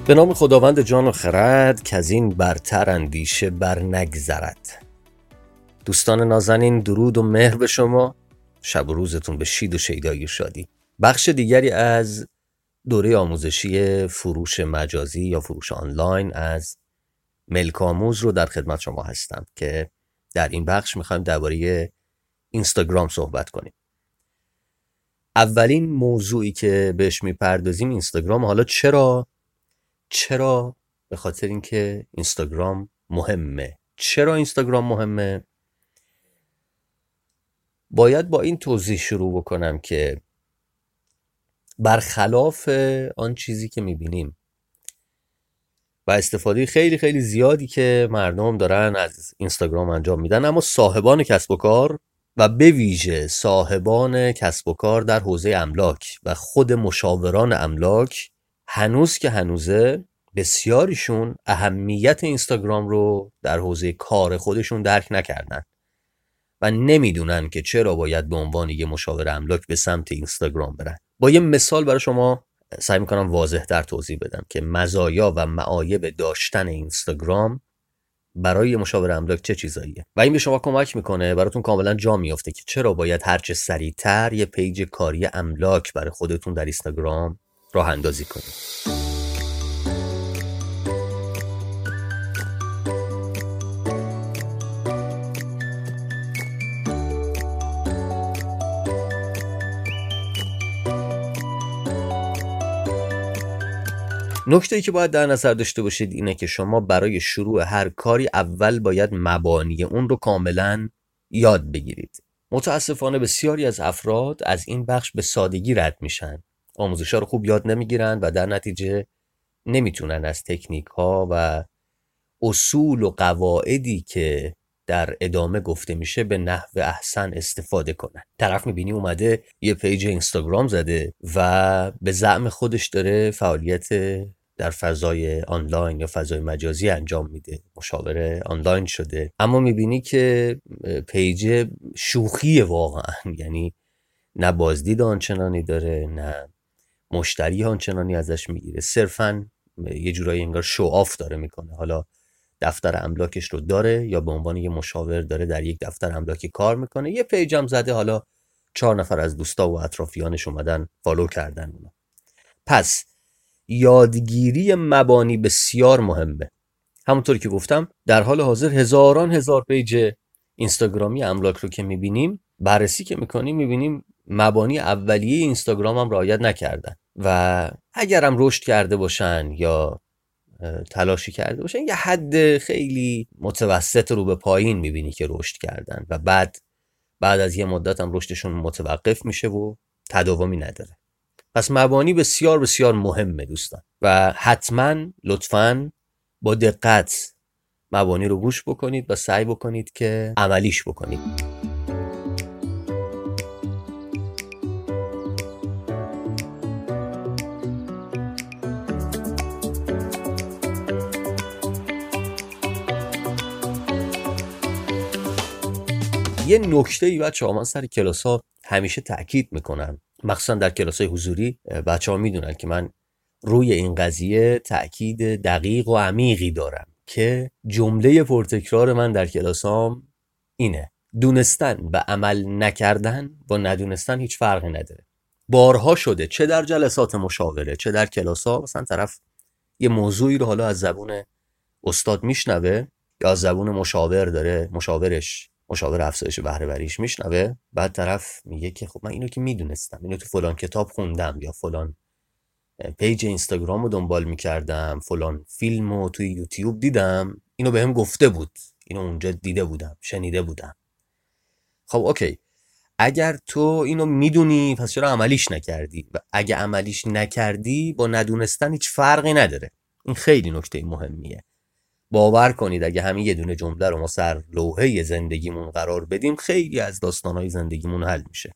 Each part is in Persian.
به نام خداوند جان و خرد که از این برتر اندیشه بر نگذرد. دوستان نازنین، درود و مهر به شما. شب و روزتون به شید و شیدایی و شادی. بخش دیگری از دوره آموزشی فروش مجازی یا فروش آنلاین از ملک آموز رو در خدمت شما هستم که در این بخش میخوایم درباره اینستاگرام صحبت کنیم. اولین موضوعی که بهش میپردازیم اینستاگرام. حالا چرا؟ به خاطر اینکه اینستاگرام مهمه. چرا اینستاگرام مهمه؟ باید با این توضیح شروع بکنم که برخلاف آن چیزی که میبینیم و استفاده خیلی خیلی زیادی که مردم دارن از اینستاگرام انجام میدن، اما صاحبان کسب و کار و به ویژه صاحبان کسب و کار در حوزه املاک و خود مشاوران املاک هنوز که هنوزه بسیاریشون اهمیت اینستاگرام رو در حوزه کار خودشون درک نکردن و نمیدونن که چرا باید به عنوان یه مشاور املاک به سمت اینستاگرام برن. با یه مثال برای شما سعی میکنم واضح تر توضیح بدم که مزایا و معایب داشتن اینستاگرام برای یه مشاور املاک چه چیزاییه و این به شما کمک میکنه براتون کاملا جا میفته که چرا باید هرچه سریعتر یه پیج کاری املاک برای خودتون در اینستاگرام راه اندازی کنید. نکته‌ای که باید در نظر داشته باشید اینه که شما برای شروع هر کاری اول باید مبانی اون رو کاملا یاد بگیرید. متاسفانه بسیاری از افراد از این بخش به سادگی رد میشن. آموزش‌ها رو خوب یاد نمیگیرن و در نتیجه نمیتونن از تکنیک‌ها و اصول و قواعدی که در ادامه گفته میشه به نحو احسن استفاده کنن. طرف میبینی اومده یه پیج اینستاگرام زده و به زعم خودش داره فعالیت در فضای آنلاین یا فضای مجازی انجام میده، مشاور آنلاین شده، اما میبینی که پیج شوخی واقعا، یعنی نه بازدید آنچنانی داره نه مشتری آنچنانی ازش میگیره، صرفاً یه جورایی انگار شوآف داره میکنه. حالا دفتر املاکش رو داره یا به عنوان یه مشاور داره در یک دفتر املاکی کار میکنه، یه پیج هم زده، حالا 4 نفر از دوستا و اطرافیانش اومدن فالو کردن اونا. پس یادگیری مبانی بسیار مهمه. همونطور که گفتم در حال حاضر هزار پیج اینستاگرامی املاک رو که میبینیم، بررسی که میکنیم میبینیم مبانی اولیه اینستاگرام هم رعایت نکردن و اگرم رشد کرده باشن یا تلاشی کرده باشن یه حد خیلی متوسط رو به پایین میبینی که رشد کردن و بعد از یه مدت هم رشدشون متوقف میشه و تداومی نداره. پس مبانی بسیار بسیار مهمه دوستان و حتما لطفاً با دقت مبانی رو گوش بکنید و سعی بکنید که عملیش بکنید. یه نکته‌ای بچه‌ها من سر کلاس‌ها همیشه تأکید میکنم، مخصوصا در کلاس‌های حضوری بچه‌ها میدونن که من روی این قضیه تأکید دقیق و عمیقی دارم که جمله پرتکرار من در کلاسام اینه: دونستن و عمل نکردن با ندونستن هیچ فرقی نداره. بارها شده چه در جلسات مشاوره چه در کلاس‌ها، مثلا طرف یه موضوعی رو حالا از زبون استاد میشنوه یا از زبون مشاور داره، مشاور افزایش بهره وریش میشنوه، بعد طرف میگه که خب من اینو که میدونستم، اینو تو فلان کتاب خوندم یا فلان پیج اینستاگرام رو دنبال میکردم، فلان فیلم رو توی یوتیوب دیدم، اینو بهم گفته بود، اینو اونجا دیده بودم، شنیده بودم. خب اوکی، اگر تو اینو میدونی پس چرا عملیش نکردی؟ و اگه عملیش نکردی با ندونستن هیچ فرقی نداره. این خیلی نکته مهمیه. باور کنید اگه همین یه دونه جمله رو ما سر لوحه زندگیمون قرار بدیم، خیلی از داستانهای زندگیمون حل میشه.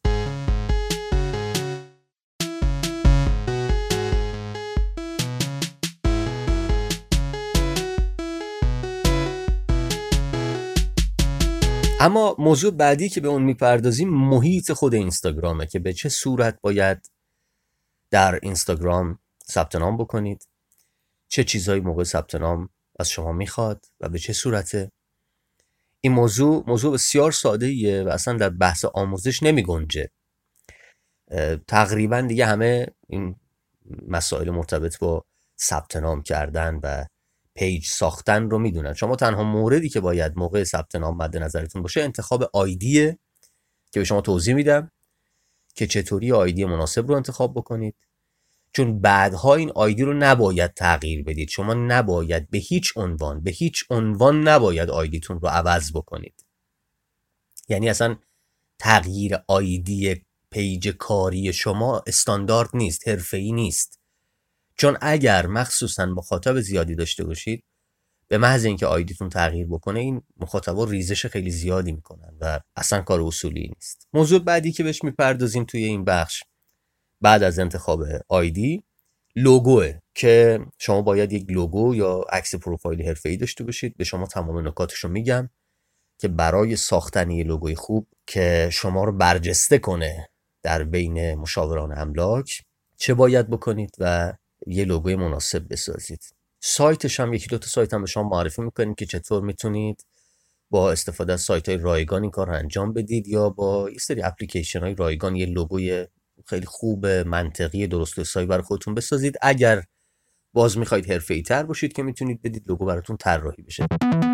اما موضوع بعدی که به اون میپردازیم محیط خود اینستاگرامه که به چه صورت باید در اینستاگرام ثبت نام بکنید، چه چیزایی موقع ثبت نام از شما میخواد و به چه صورته. این موضوع بسیار ساده ایه و اصلا در بحث آموزش نمی گنجه. تقریبا دیگه همه این مسائل مرتبط با ثبت نام کردن و پیج ساختن رو میدونن. شما تنها موردی که باید موقع ثبت نام مد نظرتون باشه انتخاب آیدیه که به شما توضیح میدم که چطوری آیدی مناسب رو انتخاب بکنید، چون بعدها این آیدی رو نباید تغییر بدید. شما نباید به هیچ عنوان نباید آیدیتون رو عوض بکنید. یعنی اصلا تغییر آیدی پیج کاری شما استاندارد نیست، حرفه‌ای نیست. چون اگر مخصوصا مخاطب زیادی داشته باشید، به محض اینکه آیدیتون تغییر بکنه این مخاطبا ریزش خیلی زیادی میکنن و اصلا کار اصولی نیست. موضوع بعدی که بهش میپردازیم توی این بخش بعد از انتخاب آیدی لوگوه که شما باید یک لوگو یا عکس پروفایل حرفه‌ای داشته باشید. به شما تمام نکاتش رو میگم که برای ساختن یه لوگوی خوب که شما رو برجسته کنه در بین مشاوران املاک چه باید بکنید و یه لوگوی مناسب بسازید. سایتش هم یکی دو تا سایت هم به شما معرفی میکنیم که چطور میتونید با استفاده از سایت های رایگان این کار رو انجام بدید یا با یه سری اپلیکیشن های رایگان یه لوگوی خیلی خوب منطقی درست و حسابی برای خودتون بسازید. اگر باز میخواید حرفه‌ای تر باشید که میتونید بدید لوگو براتون طراحی بشه.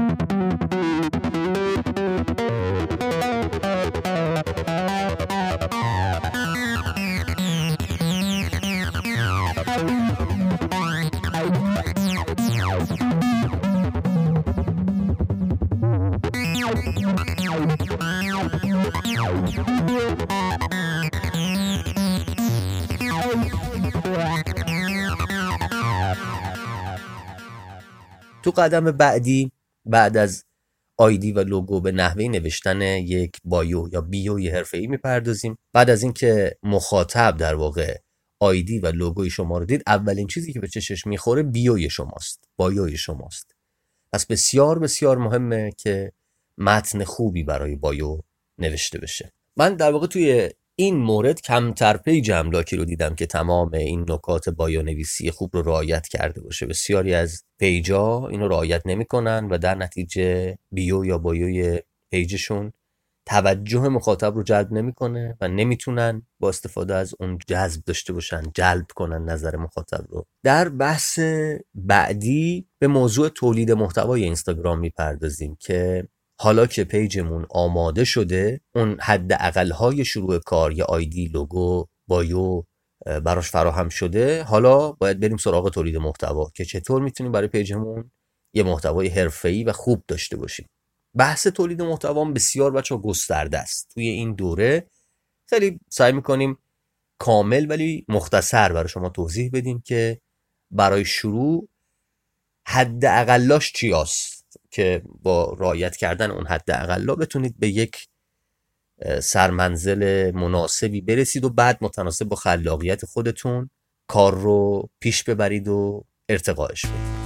تو قدم بعدی بعد از آیدی و لوگو به نحوه نوشتن یک بایو یا بیوی حرفه‌ای میپردازیم. بعد از اینکه مخاطب در واقع آیدی و لوگوی شما رو دید، اولین چیزی که به چشش میخوره بیوی شماست، بایوی شماست. پس بسیار بسیار مهمه که متن خوبی برای بایو نوشته بشه. من در واقع توی این مورد کمتر پیج املاکی رو دیدم که تمام این نکات بایو نویسی خوب رو رعایت کرده باشه. بسیاری از پیجا اینو رعایت نمی‌کنن و در نتیجه بیو یا بایوی پیجشون توجه مخاطب رو جلب نمی‌کنه و نمیتونن با استفاده از اون جلب کنن نظر مخاطب رو. در بحث بعدی به موضوع تولید محتوای اینستاگرام میپردازیم که حالا که پیجمون آماده شده، اون حد اقل‌های شروع کار یا آیدی، لوگو، بایو براش فراهم شده، حالا باید بریم سراغ تولید محتوا که چطور میتونیم برای پیجمون یه محتوای حرفه‌ای و خوب داشته باشیم. بحث تولید محتوا بسیار بچه‌ها گسترده است. توی این دوره خیلی سعی می‌کنیم کامل ولی مختصر برای شما توضیح بدیم که برای شروع حد اقلاش چی است که با رعایت کردن اون حد اقلا بتونید به یک سرمنزل مناسبی برسید و بعد متناسب با خلاقیت خودتون کار رو پیش ببرید و ارتقاش بدید.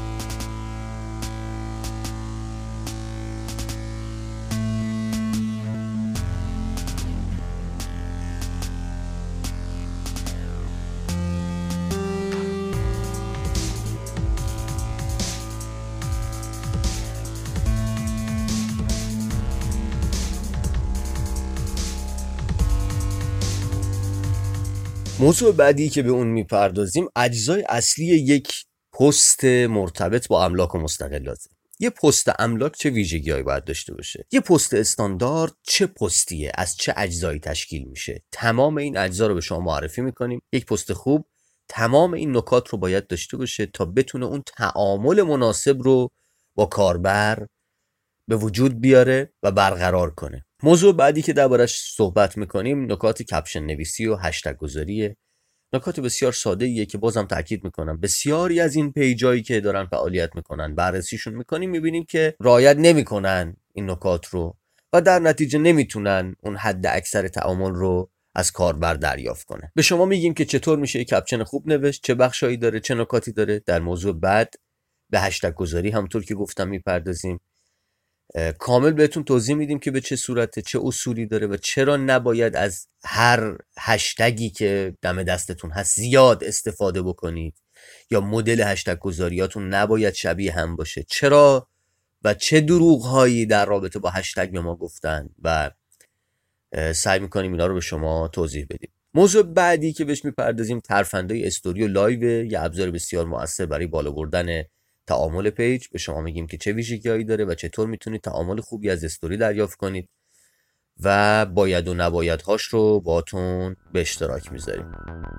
موضوع بعدی که به اون میپردازیم اجزای اصلی یک پست مرتبط با املاک و مستقلاته. یه پست املاک چه ویژگی‌هایی باید داشته باشه؟ یه پست استاندارد چه پستیه؟ از چه اجزایی تشکیل میشه؟ تمام این اجزا رو به شما معرفی میکنیم. یک پست خوب تمام این نکات رو باید داشته باشه تا بتونه اون تعامل مناسب رو با کاربر به وجود بیاره و برقرار کنه. موضوع بعدی که دربارش صحبت میکنیم نکات کپشن نویسی و هشتگ گذاریه. نکات بسیار ساده ایه که بازم تاکید میکنم بسیاری از این پیجایی که دارن فعالیت میکنن بررسیشون میکنیم میبینیم که رعایت نمیکنن این نکات رو و در نتیجه نمیتونن اون حد اکثر تعامل رو از کاربر دریافت کنه. به شما میگیم که چطور میشه یک کپشن خوب نوشت، چه بخشایی داره، چه نکاتی داره. در موضوع بعد به هشتگ گذاری همونطور که گفتم میپردازیم. کامل بهتون توضیح میدیم که به چه صورته، چه اصولی داره و چرا نباید از هر هشتگی که دم دستتون هست زیاد استفاده بکنید یا مدل هشتگ گذاریاتون نباید شبیه هم باشه. چرا و چه دروغ هایی در رابطه با هشتگ به ما گفتن و سعی میکنیم اینا رو به شما توضیح بدیم. موضوع بعدی که بهش میپردازیم ترفندهای استوری و لایو، یه ابزار بسیار مؤثر برای بالا بردن تعامل پیج. به شما میگیم که چه ویژگی‌هایی داره و چطور میتونید تعامل خوبی از استوری دریافت کنید و باید و نبایدهاش رو باتون به اشتراک میذاریم.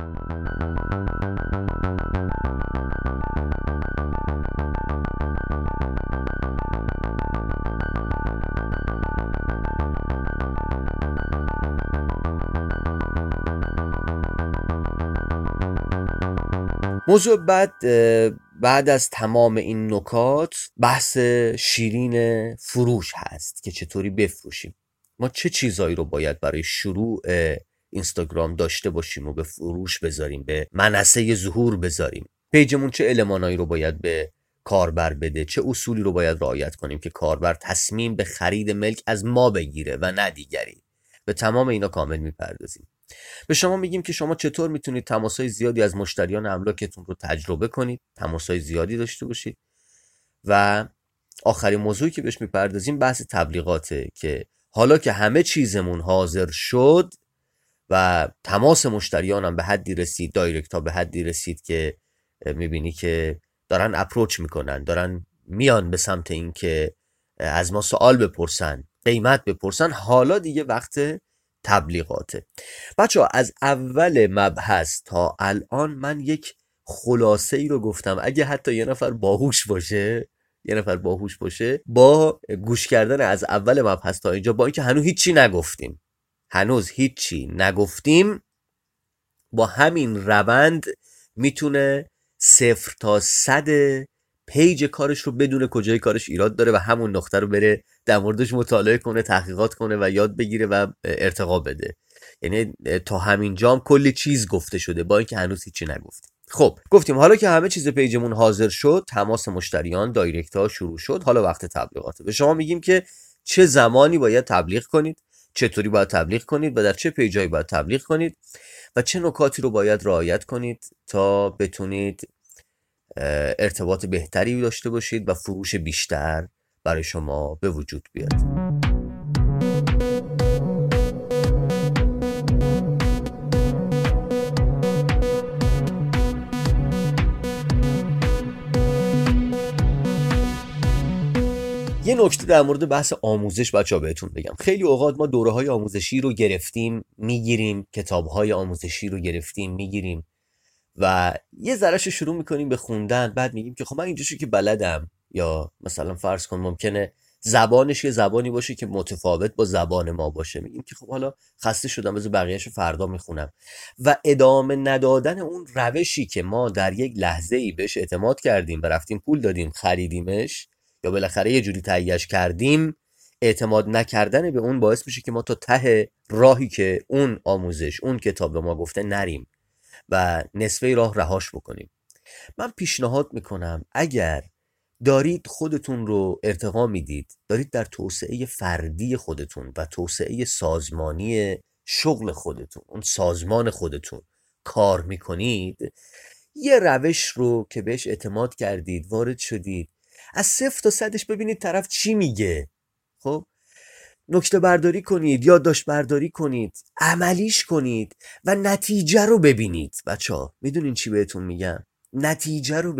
موضوع بعد از تمام این نکات بحث شیرین فروش هست که چطوری بفروشیم. ما چه چیزایی رو باید برای شروع اینستاگرام داشته باشیم و به فروش بذاریم، به منصه ظهور بذاریم. پیجمون چه المانایی رو باید به کاربر بده، چه اصولی رو باید رعایت کنیم که کاربر تصمیم به خرید ملک از ما بگیره و نه دیگری. به تمام اینا کامل میپردازیم. به شما میگیم که شما چطور میتونید تماسهای زیادی از مشتریان املاکتون رو تجربه کنید، تماسهای زیادی داشته باشید. و آخرین موضوعی که بهش میپردازیم بحث تبلیغاته که حالا که همه چیزمون حاضر شد و تماس مشتریان هم به حدی رسید، دایرکت ها به حدی رسید که میبینی که دارن اپروچ میکنن، دارن میان به سمت این که از ما سوال بپرسن، قیمت بپرسن، حالا دیگه وقت تبلیغاته. بچه‌ها از اول مبحث تا الان من یک خلاصه ای رو گفتم. اگه حتی یه نفر باهوش باشه با گوش کردن از اول مبحث تا اینجا، با اینکه هنوز هیچی نگفتیم، با همین روند میتونه 0 تا 100 پیج کارش رو بدونه کجای کارش ایراد داره و همون نقطه رو بره در موردش مطالعه کنه، تحقیقات کنه و یاد بگیره و ارتقا بده. یعنی تا همین جام کلی چیز گفته شده با اینکه هنوز هیچی نگفتیم. خب گفتیم حالا که همه چیز پیجمون حاضر شد، تماس مشتریان، دایرکت ها شروع شد، حالا وقت تبلیغاته. به شما میگیم که چه زمانی باید تبلیغ کنید، چطوری باید تبلیغ کنید و در چه پیجایی باید تبلیغ کنید و چه نکاتی رو باید رعایت کنید تا بتونید ارتباط بهتری داشته باشید و فروش بیشتر برای شما به وجود بیاد. یه نکته در مورد بحث آموزش بچه‌ها بهتون بگم. خیلی اوقات ما دوره‌های آموزشی رو گرفتیم میگیریم، کتاب‌های آموزشی رو گرفتیم میگیریم و یه ذره‌شو شروع میکنیم به خوندن، بعد میگیم که خب من اینجاشو که بلدم، یا مثلا فرض کن ممکنه زبانش یه زبانی باشه که متفاوت با زبان ما باشه، میگیم که خب حالا خسته شدم بذار بقیه‌شو فردا میخونم و ادامه ندادن اون روشی که ما در یک لحظه‌ای بهش اعتماد کردیم و رفتیم پول دادیم خریدیمش یا بالاخره یه جوری تهیه‌اش کردیم، اعتماد نکردن به اون باعث میشه که ما تا ته راهی که اون آموزش، اون کتاب به ما گفته نریم و نصفه راه رهاش بکنیم. من پیشنهاد میکنم اگر دارید خودتون رو ارتقا میدید، دارید در توسعه فردی خودتون و توسعه سازمانی شغل خودتون، اون سازمان خودتون کار میکنید، یه روش رو که بهش اعتماد کردید، وارد شدید، از 0 تا 100ش ببینید طرف چی میگه. خب نکته برداری کنید، یادداشت برداری کنید، عملیش کنید و نتیجه رو ببینید. بچه‌ها میدونین چی بهتون میگم؟ نتیجه رو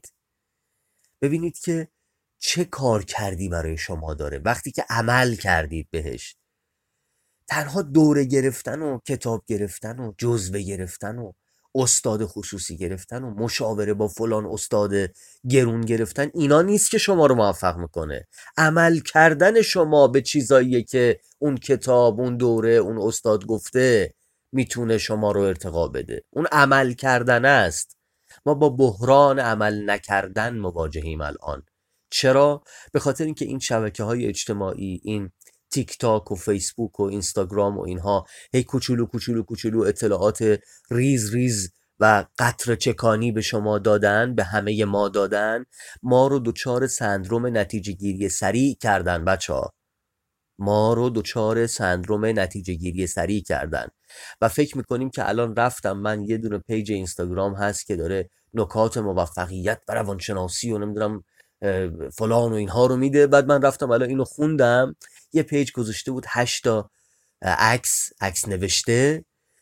ببینید که چه کار کردی برای شما داره وقتی که عمل کردید بهش. تنها دوره گرفتن و کتاب گرفتن و جزوه گرفتن و استاد خصوصی گرفتن و مشاوره با فلان استاد گرون گرفتن اینا نیست که شما رو موفق میکنه. عمل کردن شما به چیزاییه که اون کتاب، اون دوره، اون استاد گفته میتونه شما رو ارتقا بده. اون عمل کردن است. ما با بحران عمل نکردن مواجهیم الان. چرا؟ به خاطر اینکه این شبکه‌های اجتماعی، این تیک تاک و فیسبوک و اینستاگرام و اینها هی کوچولو اطلاعات ریز و قطره چکانی به شما دادن، به همه ما دادن، ما رو دچار سندروم نتیجه گیری سریع کردن. بچه‌ها ما رو دچار سندروم نتیجه گیری سریع کردن و فکر میکنیم که الان رفتم من یه دونه پیج اینستاگرام هست که داره نکات موفقیت و روانشناسی و نمیدونم فلان و اینها رو میده، بعد من رفتم الان اینو خوندم، یه پیج گذاشته بود 8 تا عکس نوشته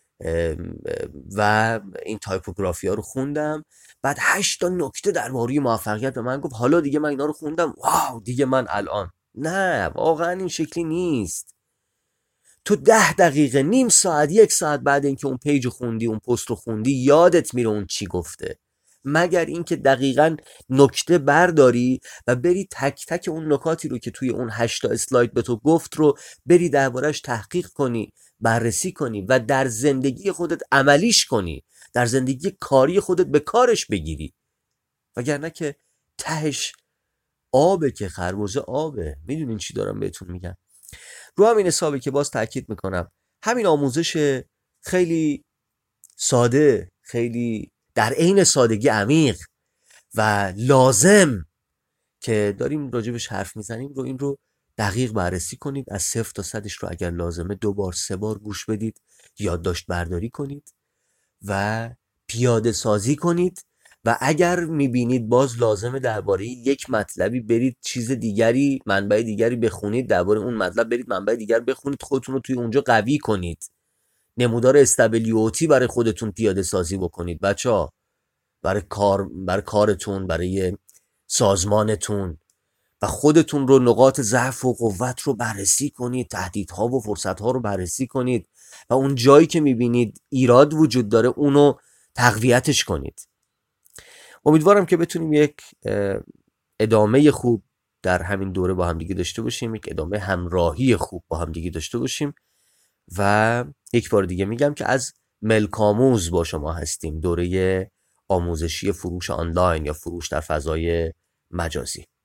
و این تایپوگرافی ها رو خوندم، بعد 8 تا نکته درباره موفقیت به من گفت. حالا دیگه من اینا رو خوندم، واو دیگه من الان. نه واقعا این شکلی نیست. تو 10 دقیقه، نیم ساعت، 1 ساعت بعد اینکه اون پیج خوندی، اون پست رو خوندی، یادت میره اون چی گفته، مگر اینکه دقیقاً نکته برداری و بری تک تک اون نکاتی رو که توی اون 8 تا اسلاید به تو گفت رو بری دربارش تحقیق کنی، بررسی کنی و در زندگی خودت عملیش کنی، در زندگی کاری خودت به کارش بگیری، وگرنه که تهش آبه، که خربزه آبه. میدونین چی دارم بهتون میگم؟ رو همین حسابه که باز تاکید میکنم همین آموزش خیلی ساده، خیلی در عین سادگی عمیق و لازم که داریم راجبش حرف میزنیم رو، این رو دقیق بررسی کنید، از 0 تا 100 رو اگر لازمه 2 بار 3 بار گوش بدید، یادداشت برداری کنید و پیاده سازی کنید و اگر میبینید باز لازمه درباره یک مطلبی برید چیز دیگری، منبع دیگری بخونید، درباره اون مطلب برید منبع دیگر بخونید، خودتون رو توی اونجا قوی کنید، نمودار استابیلیوتی برای خودتون پیاده سازی بکنید بچه‌ها، برای کارتون، برای سازمانتون، و خودتون رو، نقاط ضعف و قوت رو بررسی کنید، تهدیدها و فرصتها رو بررسی کنید و اون جایی که میبینید ایراد وجود داره اونو تقویتش کنید. امیدوارم که بتونیم یک ادامه خوب در همین دوره با هم دیگه داشته باشیم، یک ادامه همراهی خوب با هم دیگه داشته باشیم و یک بار دیگه میگم که از ملکاموز با شما هستیم، دوره آموزشی فروش آنلاین یا فروش در فضای مجازی.